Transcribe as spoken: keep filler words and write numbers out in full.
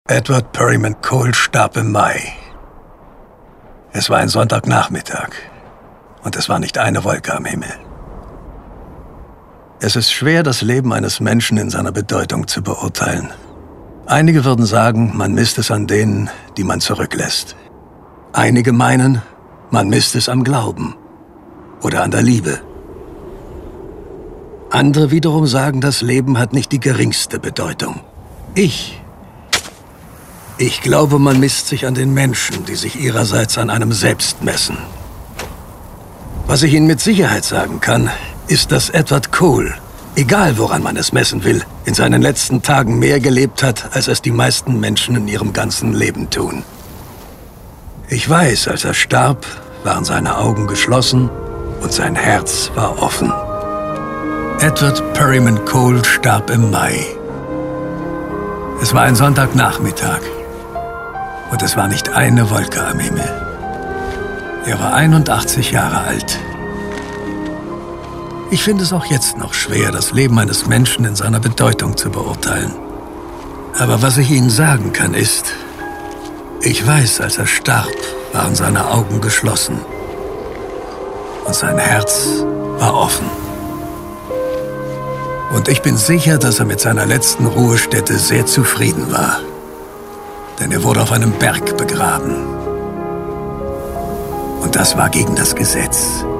Edward Perryman Cole starb im Mai. Es war ein Sonntagnachmittag und es war nicht eine Wolke am Himmel. Es ist schwer, das Leben eines Menschen in seiner Bedeutung zu beurteilen. Einige würden sagen, man misst es an denen, die man zurücklässt. Einige meinen, man misst es am Glauben oder an der Liebe. Andere wiederum sagen, das Leben hat nicht die geringste Bedeutung. Ich Ich glaube, man misst sich an den Menschen, die sich ihrerseits an einem selbst messen. Was ich Ihnen mit Sicherheit sagen kann, ist, dass Edward Cole, egal woran man es messen will, in seinen letzten Tagen mehr gelebt hat, als es die meisten Menschen in ihrem ganzen Leben tun. Ich weiß, als er starb, waren seine Augen geschlossen und sein Herz war offen. Edward Perryman Cole starb im Mai. Es war ein Sonntagnachmittag. Und es war nicht eine Wolke am Himmel. Er war einundachtzig Jahre alt. Ich finde es auch jetzt noch schwer, das Leben eines Menschen in seiner Bedeutung zu beurteilen. Aber was ich Ihnen sagen kann, ist, ich weiß, als er starb, waren seine Augen geschlossen. Und sein Herz war offen. Und ich bin sicher, dass er mit seiner letzten Ruhestätte sehr zufrieden war. Denn er wurde auf einem Berg begraben. Und das war gegen das Gesetz.